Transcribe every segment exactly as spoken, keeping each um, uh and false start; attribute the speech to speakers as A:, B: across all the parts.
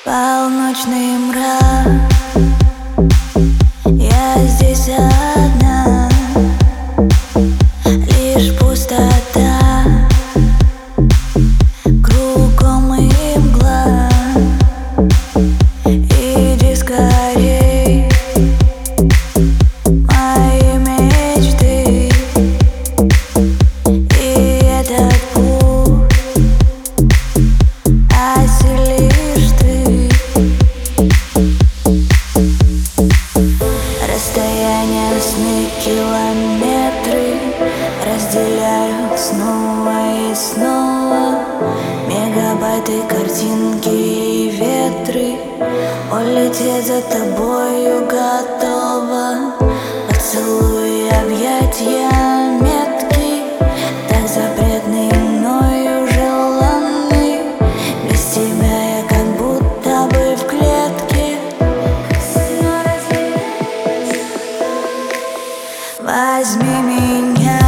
A: Полночный мрак, я здесь одна, лишь пустота, кругом и мгла. Иди скорей, мои мечты, и этот путь осилишь ты. Расстояние, сны, километры разделяют снова и снова. Мегабайты, картинки и ветры, улететь за тобою готова. Поцелуи, объятия, метки, так запретны мною желанны. Без тебя я как будто бы в клетке. Возьми меня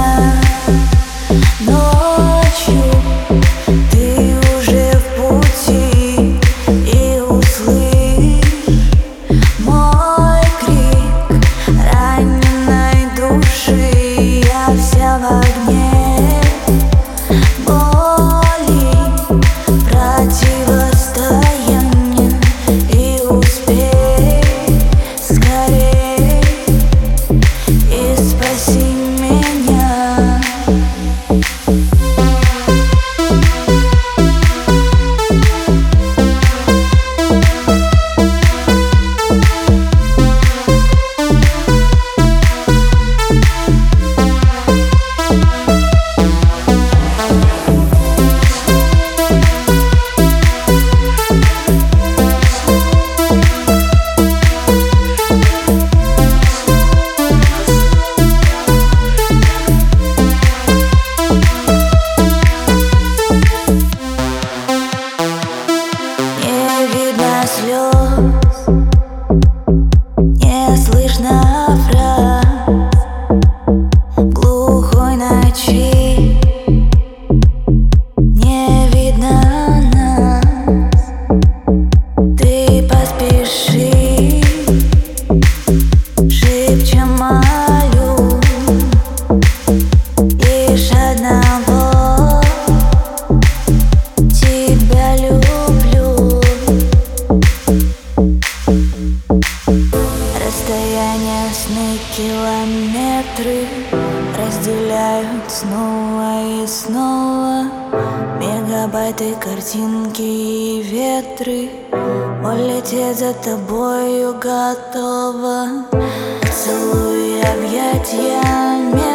A: ночью, ты уже в пути, и услышь мой крик раненой души. Я вся в огне боли, противостояния, и успей скорей и спаси меня. Не видно слез, не слышно фраз в глухой ночи. Не видно нас, ты поспеши, шепчем молю лишь одного: тебя люблю. Расстояние, сны, километры разделяют снова и снова. Мегабайты, картинки и ветры, улететь за тобою готова. Поцелуи, объятия,